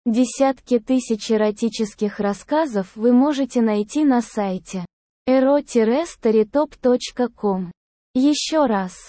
Десятки тысяч эротических рассказов вы можете найти на сайте ero-storytop.com. Еще раз,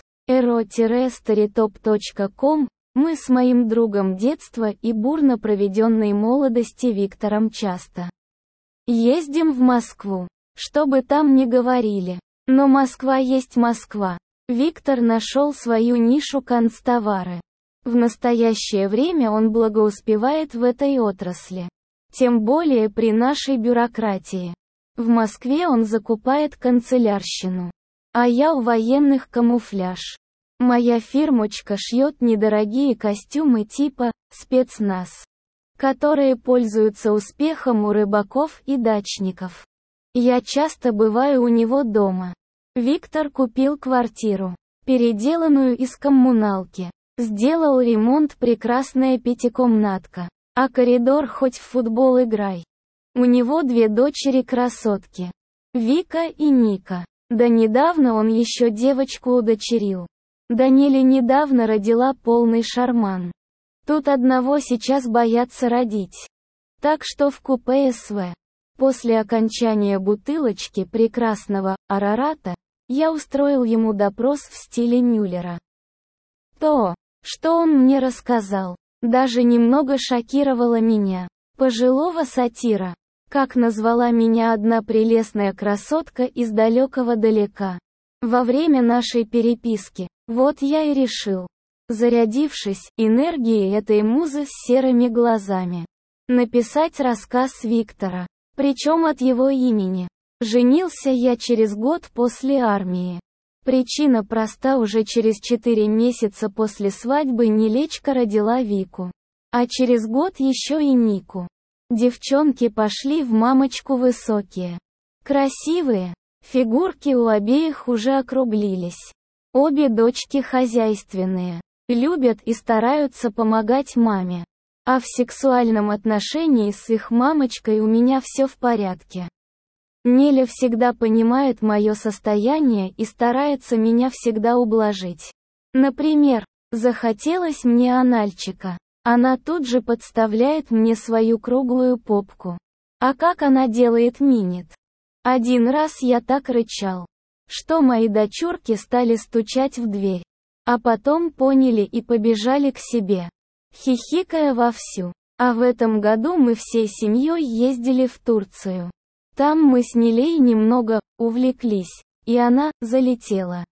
ero-storytop.com. Мы с моим другом детства и бурно проведенной молодости Виктором часто ездим в Москву, что бы там ни говорили. Но Москва есть Москва. Виктор нашел свою нишу канцтовары. В настоящее время он благоуспевает в этой отрасли. Тем более при нашей бюрократии. В Москве он закупает канцелярщину. А я у военных камуфляж. Моя фирмочка шьет недорогие костюмы типа «спецназ», которые пользуются успехом у рыбаков и дачников. Я часто бываю у него дома. Виктор купил квартиру, переделанную из коммуналки. Сделал ремонт, прекрасная пятикомнатка. А коридор хоть в футбол играй. У него 2 дочери-красотки. Вика и Ника. Да недавно он еще девочку удочерил. Даниле недавно родила полный шарман. Тут одного сейчас боятся родить. Так что в купе СВ. После окончания бутылочки прекрасного Арарата, я устроил ему допрос в стиле Мюллера. То, что он мне рассказал, даже немного шокировало меня. Пожилого сатира, как назвала меня одна прелестная красотка из далекого далека. Во время нашей переписки, вот я и решил, зарядившись энергией этой музы с серыми глазами, написать рассказ Виктора, причем от его имени. Женился я через год после армии. Причина проста: уже через 4 месяца после свадьбы Нелечка родила Вику. А через год еще и Нику. Девчонки пошли в мамочку высокие. Красивые. Фигурки у обеих уже округлились. Обе дочки хозяйственные. Любят и стараются помогать маме. А в сексуальном отношении с их мамочкой у меня все в порядке. Неля всегда понимает мое состояние и старается меня всегда ублажить. Например, захотелось мне анальчика. Она тут же подставляет мне свою круглую попку. А как она делает минет? Один раз я так рычал, что мои дочурки стали стучать в дверь. А потом поняли и побежали к себе, хихикая вовсю. А в этом году мы всей семьей ездили в Турцию. Там мы с Нелей немного увлеклись, и она залетела.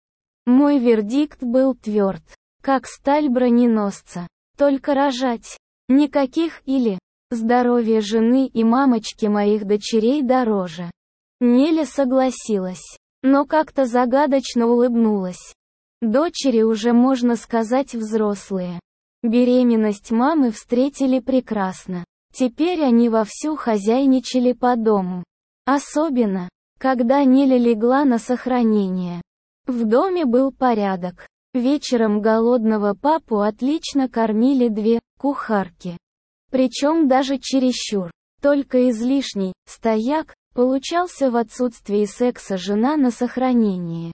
Мой вердикт был тверд, как сталь броненосца. Только рожать. Никаких или. Здоровье жены и мамочки моих дочерей дороже. Неля согласилась, но как-то загадочно улыбнулась. Дочери уже, можно сказать, взрослые. Беременность мамы встретили прекрасно. Теперь они вовсю хозяйничали по дому. Особенно, когда Неля легла на сохранение. В доме был порядок. Вечером голодного папу отлично кормили 2 кухарки. Причем даже чересчур. Только излишний стояк получался в отсутствии секса жена на сохранении.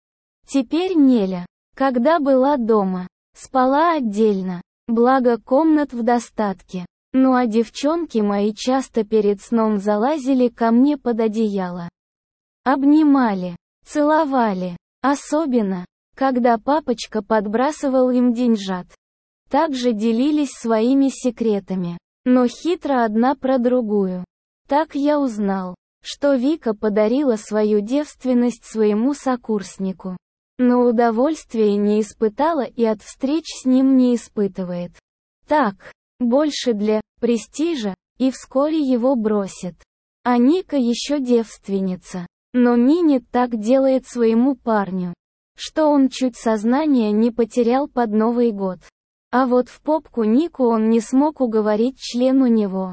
Теперь Неля, когда была дома, спала отдельно. Благо комнат в достатке. Ну а девчонки мои часто перед сном залазили ко мне под одеяло. Обнимали, целовали. Особенно, когда папочка подбрасывал им деньжат. Также делились своими секретами. Но хитро одна про другую. Так я узнал, что Вика подарила свою девственность своему сокурснику. Но удовольствия не испытала и от встреч с ним не испытывает. Так, больше для престижа, и вскоре его бросит. А Ника еще девственница. Но Минет так делает своему парню, что он чуть сознание не потерял под Новый год. А вот в попку Нику он не смог уговорить член у него.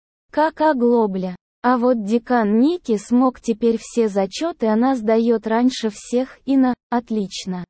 Как оглобля. А вот декан Ники смог, теперь все зачеты она сдает раньше всех и на «отлично».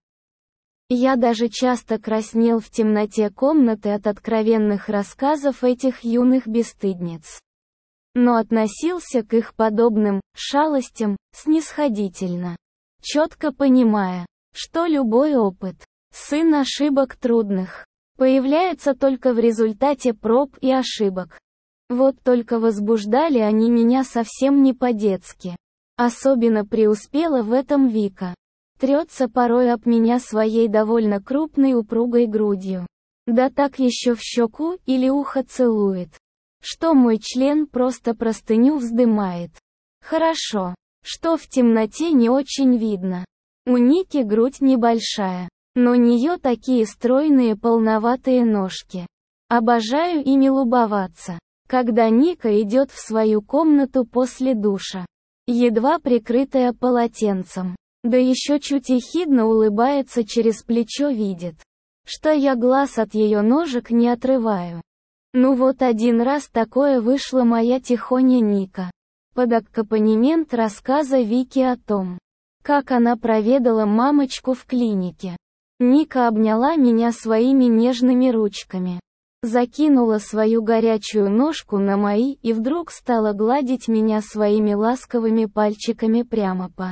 Я даже часто краснел в темноте комнаты от откровенных рассказов этих юных бесстыдниц. Но относился к их подобным шалостям снисходительно, четко понимая, что любой опыт – сын ошибок трудных. появляется только в результате проб и ошибок. Вот только возбуждали они меня совсем не по-детски. Особенно преуспела в этом Вика. Трется порой об меня своей довольно крупной упругой грудью. Да так еще в щеку или ухо целует, что мой член просто простыню вздымает. Хорошо, что в темноте не очень видно. У Ники грудь небольшая, но у нее такие стройные полноватые ножки. Обожаю ими любоваться, когда Ника идет в свою комнату после душа, едва прикрытая полотенцем, да еще чуть ехидно улыбается через плечо, видит, что я глаз от ее ножек не отрываю. Ну вот один раз такое вышло, моя тихоня Ника, под аккомпанемент рассказа Вики о том, как она проведала мамочку в клинике. Ника обняла меня своими нежными ручками, закинула свою горячую ножку на мои и вдруг стала гладить меня своими ласковыми пальчиками прямо по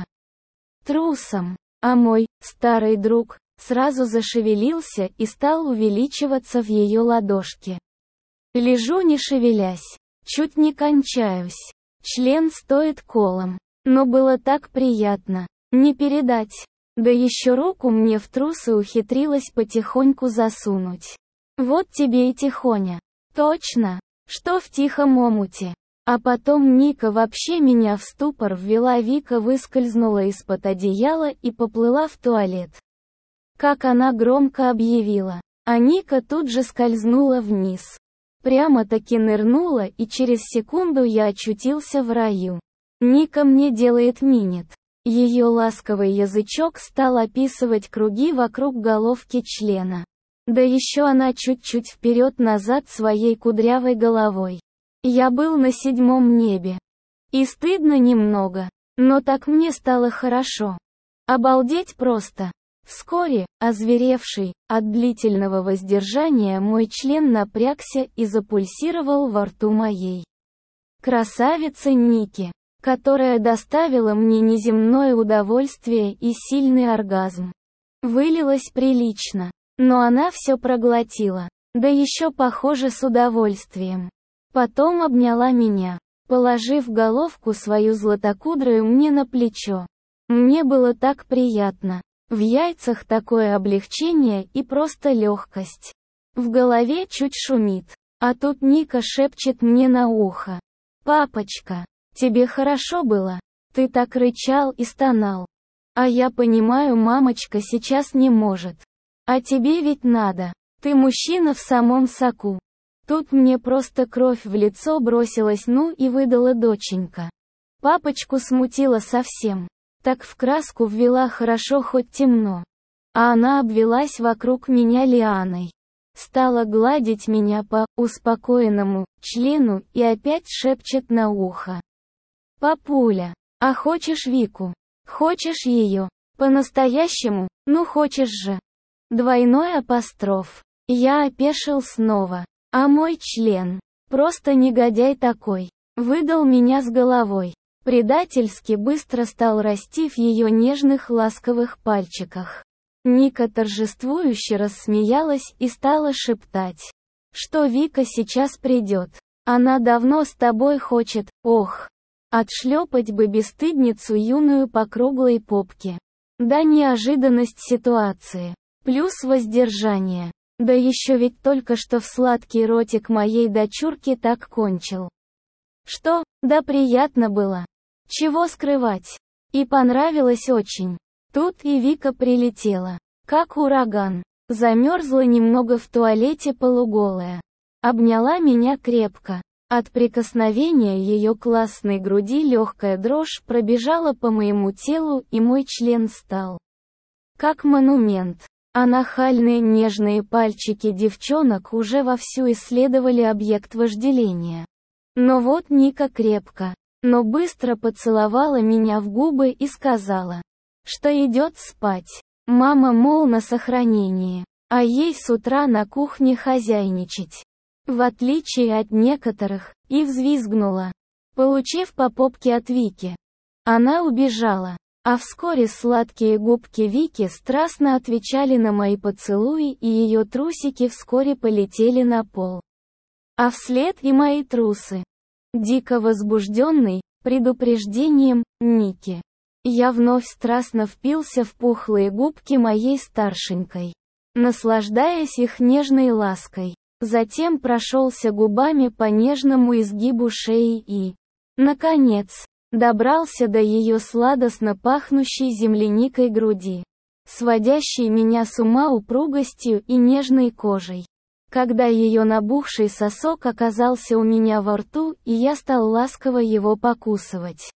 трусам. А мой старый друг сразу зашевелился и стал увеличиваться в ее ладошке. Лежу не шевелясь, чуть не кончаюсь. Член стоит колом, но было так приятно, не передать. Да еще руку мне в трусы ухитрилась потихоньку засунуть. Вот тебе и тихоня. Точно, что в тихом омуте. А потом Ника вообще меня в ступор ввела. Вика выскользнула из-под одеяла и поплыла в туалет. Как она громко объявила. А Ника тут же скользнула вниз. Прямо-таки нырнула, и через секунду я очутился в раю. Ника мне делает минет. Ее ласковый язычок стал описывать круги вокруг головки члена. Да еще она чуть-чуть вперед-назад своей кудрявой головой. Я был на 7-м небе. И стыдно немного, но так мне стало хорошо. Обалдеть просто. Вскоре, озверевший от длительного воздержания, мой член напрягся и запульсировал во рту моей красавицы Ники, которая доставила мне неземное удовольствие и сильный оргазм. Вылилось прилично, но она все проглотила, да еще, похоже, с удовольствием. Потом обняла меня, положив головку свою златокудрую мне на плечо. Мне было так приятно. В яйцах такое облегчение и просто легкость. В голове чуть шумит, а тут Ника шепчет мне на ухо. «Папочка, тебе хорошо было? Ты так рычал и стонал. А я понимаю, мамочка сейчас не может. А тебе ведь надо. Ты мужчина в самом соку». Тут мне просто кровь в лицо бросилась, ну и выдала доченька. Папочку смутила совсем. Так в краску ввела, хорошо хоть темно. А она обвелась вокруг меня лианой. Стала гладить меня по успокоенному члену и опять шепчет на ухо. «Папуля, а хочешь Вику? Хочешь ее? По-настоящему? Ну хочешь же?» Двойной апостроф. Я опешил снова. А мой член, просто негодяй такой, выдал меня с головой. Предательски быстро стал расти в ее нежных ласковых пальчиках. Ника торжествующе рассмеялась и стала шептать, что Вика сейчас придет. Она давно с тобой хочет, ох. Отшлепать бы бесстыдницу юную по круглой попке. Да неожиданность ситуации. Плюс воздержание. Да еще ведь только что в сладкий ротик моей дочурки так кончил. Что, да приятно было. Чего скрывать. И понравилось очень. Тут и Вика прилетела. Как ураган. Замерзла немного в туалете полуголая. Обняла меня крепко. От прикосновения ее классной груди легкая дрожь пробежала по моему телу, и мой член стал как монумент. А нахальные нежные пальчики девчонок уже вовсю исследовали объект вожделения. Но вот Ника крепко, но быстро поцеловала меня в губы и сказала, что идет спать. Мама, мол, на сохранении, а ей с утра на кухне хозяйничать. В отличие от некоторых, и взвизгнула, получив по попке от Вики. Она убежала, А вскоре сладкие губки Вики страстно отвечали на мои поцелуи, и ее трусики вскоре полетели на пол. А вслед и мои трусы. Дико возбужденный, предупреждением, Ники. Я вновь страстно впился в пухлые губки моей старшенькой, наслаждаясь их нежной лаской. Затем прошелся губами по нежному изгибу шеи и, наконец, добрался до ее сладостно пахнущей земляникой груди, сводящей меня с ума упругостью и нежной кожей. Когда ее набухший сосок оказался у меня во рту, и я стал ласково его покусывать,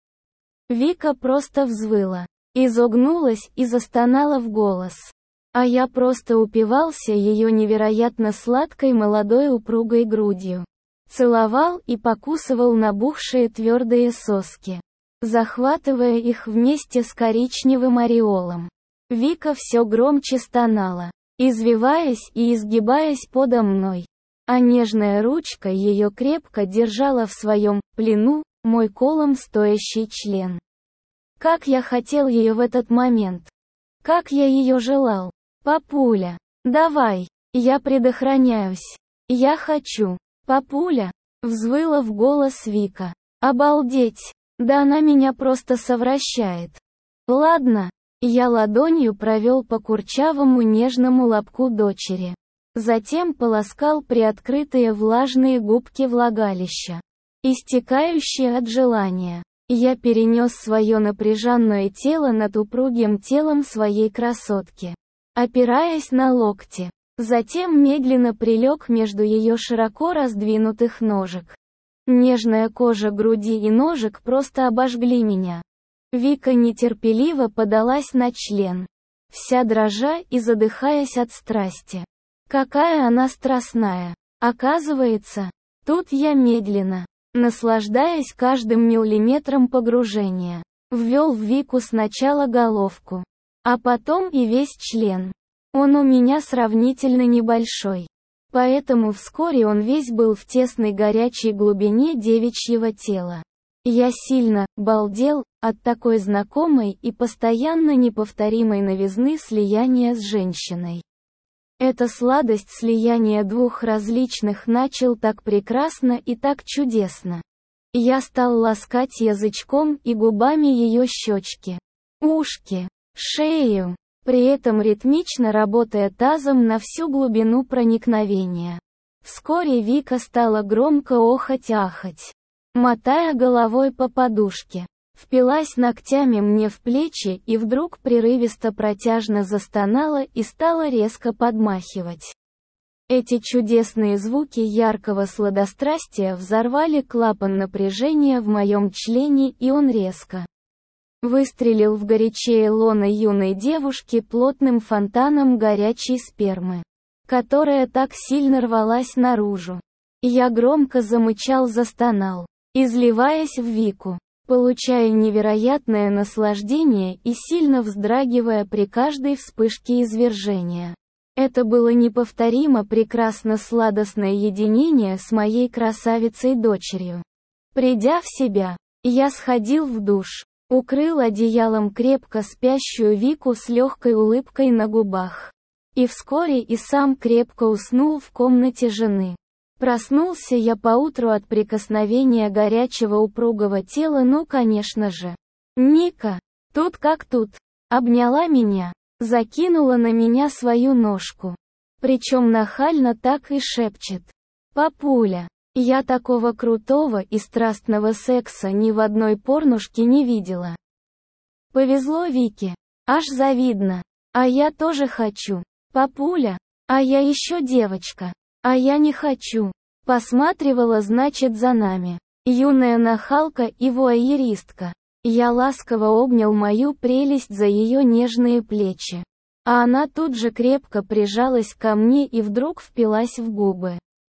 Вика просто взвыла, изогнулась и застонала в голос. А я просто упивался ее невероятно сладкой молодой упругой грудью. Целовал и покусывал набухшие твердые соски, захватывая их вместе с коричневым ореолом. Вика все громче стонала, извиваясь и изгибаясь подо мной. А нежная ручка ее крепко держала в своем плену мой колом стоящий член. Как я хотел ее в этот момент! Как я ее желал! «Папуля, давай, я предохраняюсь. Я хочу. Папуля!» — взвыла в голос Вика. «Обалдеть! Да она меня просто совращает!» «Ладно». Я ладонью провел по курчавому нежному лобку дочери. Затем полоскал приоткрытые влажные губки влагалища, истекающие от желания. Я перенес свое напряженное тело над упругим телом своей красотки, опираясь на локти. Затем медленно прилег между ее широко раздвинутых ножек. Нежная кожа груди и ножек просто обожгли меня. Вика нетерпеливо подалась на член, вся дрожа и задыхаясь от страсти. Какая она страстная! Оказывается, тут я медленно, наслаждаясь каждым миллиметром погружения, ввел в Вику сначала головку, а потом и весь член. Он у меня сравнительно небольшой, поэтому вскоре он весь был в тесной горячей глубине девичьего тела. Я сильно балдел от такой знакомой и постоянно неповторимой новизны слияния с женщиной. Эта сладость слияния двух различных начал так прекрасно и так чудесно. Я стал ласкать язычком и губами ее щечки, ушки, шею, при этом ритмично работая тазом на всю глубину проникновения. Вскоре Вика стала громко охать-ахать, мотая головой по подушке, впилась ногтями мне в плечи и вдруг прерывисто протяжно застонала и стала резко подмахивать. Эти чудесные звуки яркого сладострастия взорвали клапан напряжения в моем члене, и он резко выстрелил в горячее лоно юной девушки плотным фонтаном горячей спермы, которая так сильно рвалась наружу. Я громко замычал, застонал, изливаясь в Вику, получая невероятное наслаждение и сильно вздрагивая при каждой вспышке извержения. Это было неповторимо прекрасно сладостное единение с моей красавицей-дочерью. Придя в себя, я сходил в душ, укрыл одеялом крепко спящую Вику с легкой улыбкой на губах. И вскоре и сам крепко уснул в комнате жены. Проснулся я поутру от прикосновения горячего упругого тела, ну конечно же. Ника, тут как тут, обняла меня, закинула на меня свою ножку. Причем нахально так и шепчет: «Папуля, я такого крутого и страстного секса ни в одной порнушке не видела». Повезло Вике, аж завидно. А я тоже хочу. Папуля, а я еще девочка. А я не хочу. Посматривала, значит, за нами. Юная нахалка и вуайеристка. Я ласково обнял мою прелесть за ее нежные плечи. А она тут же крепко прижалась ко мне и вдруг впилась в губы.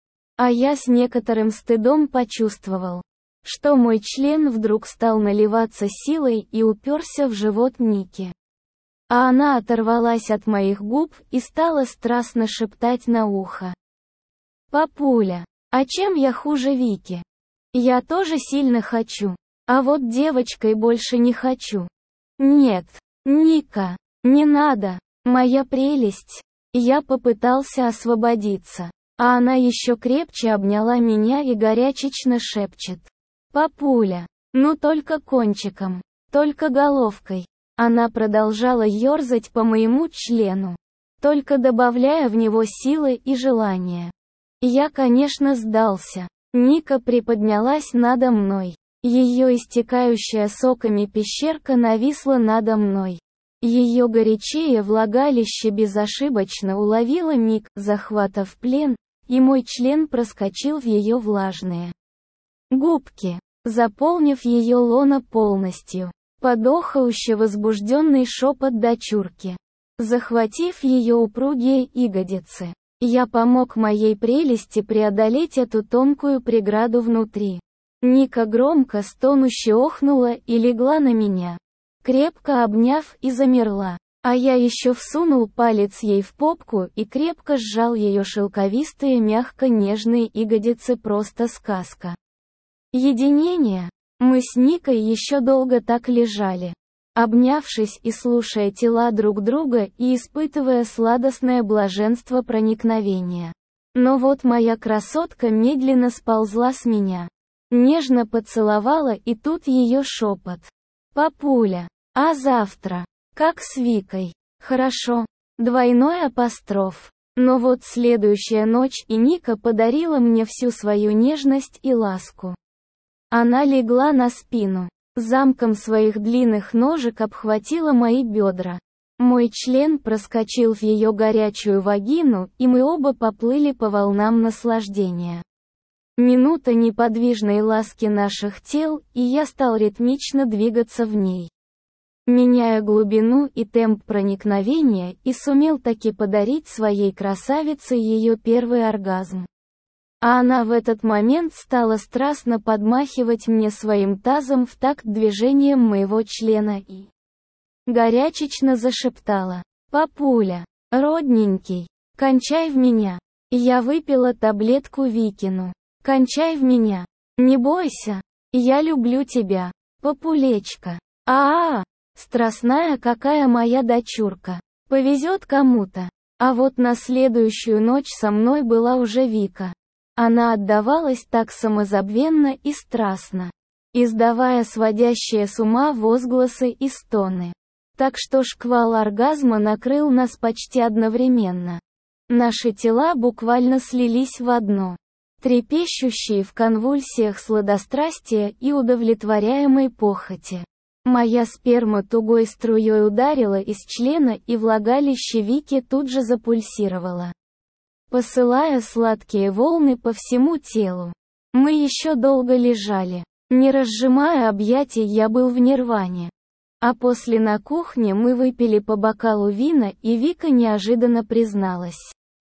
А я с некоторым стыдом почувствовал, что мой член вдруг стал наливаться силой и уперся в живот Ники. А она оторвалась от моих губ и стала страстно шептать на ухо: «Папуля, а чем я хуже Вики? Я тоже сильно хочу, а вот девочкой больше не хочу». Нет, Ника, не надо, моя прелесть. Я попытался освободиться, а она еще крепче обняла меня и горячечно шепчет. Папуля, ну только кончиком, только головкой. Она продолжала ерзать по моему члену, только добавляя в него силы и желания. Я, конечно, сдался. Ника приподнялась надо мной. Ее истекающая соками пещерка нависла надо мной. Ее горячее влагалище безошибочно уловило миг захвата в плен, и мой член проскочил в ее влажные губки, заполнив ее лоно полностью. Подохающе возбужденный шепот дочурки. Захватив ее упругие ягодицы, я помог моей прелести преодолеть эту тонкую преграду внутри. Ника громко стонуще охнула и легла на меня, крепко обняв, и замерла. А я еще всунул палец ей в попку и крепко сжал ее шелковистые мягко-нежные ягодицы. Просто сказка. Единение. Мы с Никой еще долго так лежали, обнявшись и слушая тела друг друга и испытывая сладостное блаженство проникновения. Но вот моя красотка медленно сползла с меня, нежно поцеловала, и тут ее шепот. «Папуля, а завтра? Как с Викой?» «Хорошо». Двойной апостроф. Но вот следующая ночь, и Ника подарила мне всю свою нежность и ласку. Она легла на спину, замком своих длинных ножек обхватила мои бедра. Мой член проскочил в ее горячую вагину, и мы оба поплыли по волнам наслаждения. Минута неподвижной ласки наших тел, и я стал ритмично двигаться в ней, меняя глубину и темп проникновения, и сумел таки подарить своей красавице ее первый оргазм. А она в этот момент стала страстно подмахивать мне своим тазом в такт движением моего члена и горячечно зашептала: «Папуля, родненький, кончай в меня». Я выпила таблетку Викину. «Кончай в меня. Не бойся. Я люблю тебя, папулечка». Страстная какая моя дочурка. Повезет кому-то. А вот на следующую ночь со мной была уже Вика. Она отдавалась так самозабвенно и страстно, издавая сводящие с ума возгласы и стоны. Так что шквал оргазма накрыл нас почти одновременно. Наши тела буквально слились в одно, трепещущие в конвульсиях сладострастия и удовлетворяемой похоти. Моя сперма тугой струей ударила из члена, и влагалище Вики тут же запульсировало, посылая сладкие волны по всему телу. Мы еще долго лежали. Не разжимая объятий, я был в нирване. А после на кухне мы выпили по бокалу вина, и Вика неожиданно призналась,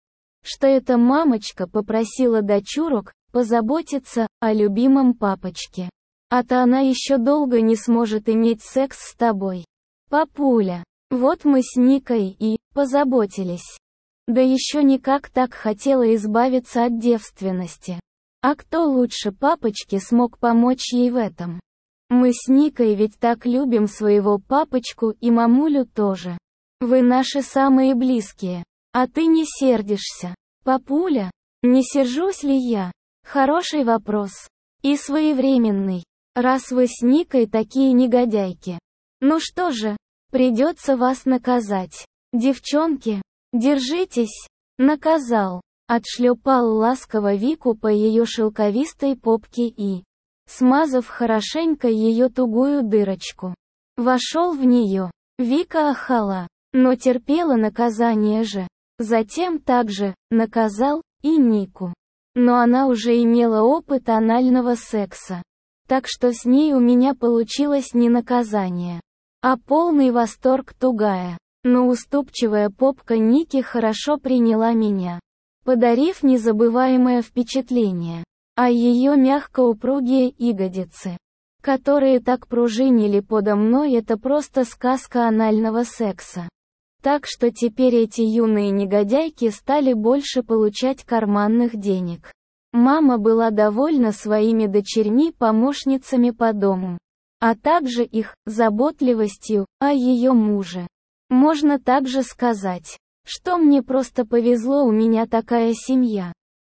что эта мамочка попросила дочурок позаботиться о любимом папочке. А-то она еще долго не сможет иметь секс с тобой. Папуля. Вот мы с Никой и позаботились. Да еще никак так хотела избавиться от девственности. А кто лучше папочки смог помочь ей в этом? Мы с Никой ведь так любим своего папочку, и мамулю тоже. Вы наши самые близкие. А ты не сердишься, папуля? Не сержусь ли я? Хороший вопрос. И своевременный. Раз вы с Никой такие негодяйки. Ну что же, придется вас наказать. Девчонки, держитесь. Наказал. Отшлепал ласково Вику по ее шелковистой попке и, смазав хорошенько ее тугую дырочку, вошел в нее. Вика ахала, но терпела наказание же. Затем также наказал и Нику. Но она уже имела опыт анального секса. Так что с ней у меня получилось не наказание, а полный восторг. Тугая, но уступчивая попка Ники хорошо приняла меня, подарив незабываемое впечатление. А ее мягко упругие ягодицы, которые так пружинили подо мной, это просто сказка анального секса. Так что теперь эти юные негодяйки стали больше получать карманных денег. Мама была довольна своими дочерьми-помощницами по дому. а также их заботливостью о ее муже. Можно также сказать, что мне просто повезло, у меня такая семья.